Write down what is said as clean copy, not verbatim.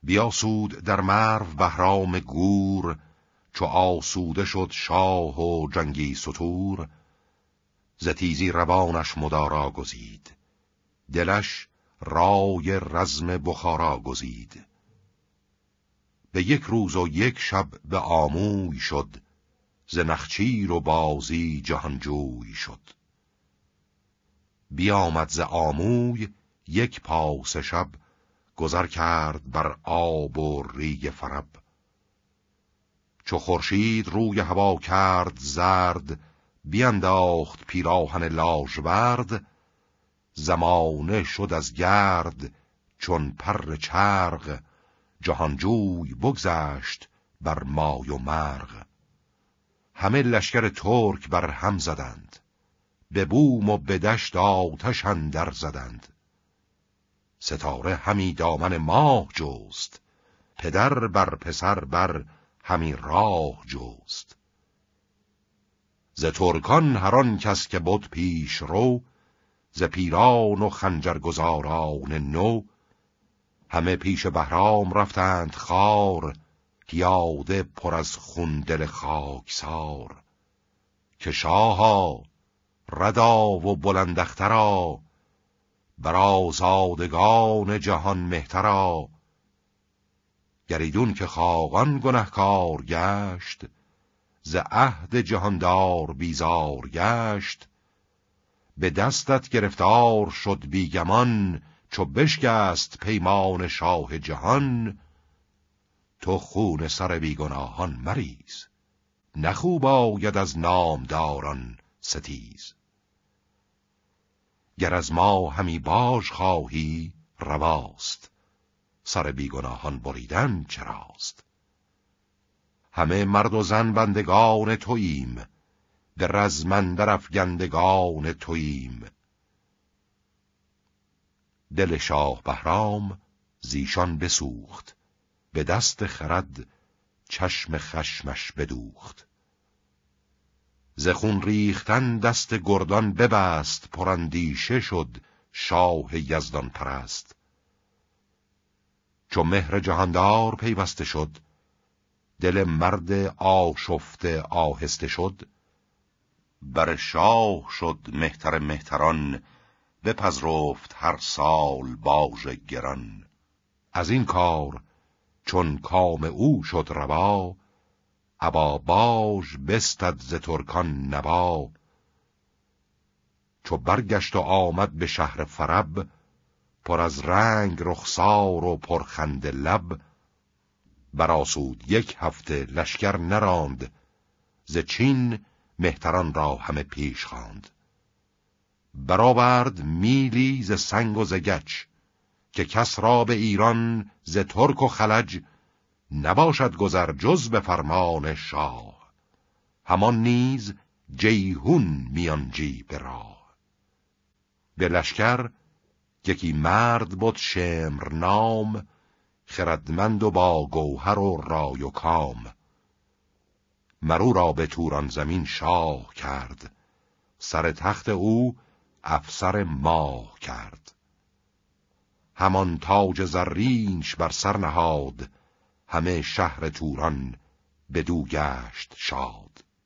بیاسود در مرو بهرام گور، چو آسوده شد شاه و جنگی ستور. ز تیزی روانش مدارا گزید، دلش رای رزم بخارا گزید. به یک روز و یک شب به آموی شد، ز نخچیر و بازی جهانجوی شد. بیامد ز آموی یک پاس شب، گذر کرد بر آب و ریگ فرب. چو خورشید روی هوا کرد زرد، بینداخت پیراهن لاژورد. زمانه شد از گرد چون پر چرغ، جهانجوی بگذشت بر مای و مرغ. همه لشکر ترک بر هم زدند، به بوم و به دشت آتش اندر زدند. ستاره همی دامن ماه جست، پدر بر پسر بر همی راه جست. ز ترکان هر آن کس که بود پیش رو، ز پیران و خنجرگزاران نو. همه پیش بهرام رفتند خوار، پیاده پر از خون دل خاکسار. که شاها ردا و بلندخترا، بر آزادگان جهان مهترا. گریدون که خاقان گنهکار گشت، ز عهد جهاندار بیزار گشت. به دستت گرفتار شد بیگمان، چو بشکست پیمان شاه جهان. تو خون سر بیگناهان مریز، نه خوب آید از نامداران ستیز. گر از ما همی باج خواهی رواست، سر بیگناهان بریدن چراست. همه مرد و زن بندگان توییم، به رزم اندر افگندگان توییم. دل شاه بهرام زیشان بسوخت، به دست خرد چشم خشمش بدوخت. ز خون ریختن دست گردان ببست، پراندیشه شد شاه یزدان پرست. چو مهر جهاندار پیوسته شد، دل مرد آشفته آهسته شد. بر شاه شد مهتر مهتران، بپذرفت هر سال باژ گران. از این کار چون کام او شد روا، ابا باژ بستد ز ترکان نوا. چو برگشت و آمد به شهر فرب، پر از رنگ رخسار و پرخنده لب. برآسود یک هفته لشکر نراند، ز چین مهتران را همه پیش خواند. برآورد میلی ز سنگ و ز گچ، که کس را به ایران ز ترک و خلج. نباشد گذر جز به فرمان شاه، همان نیز جیهون میانجی به راه. به لشکر یکی مرد بود شمر نام، خردمند و با گوهر و رای و کام. مرو را به توران زمین شاه کرد، سر تخت او افسر ماه کرد. همان تاج زرینش بر سر نهاد، همه شهر توران بدو گشت شاد.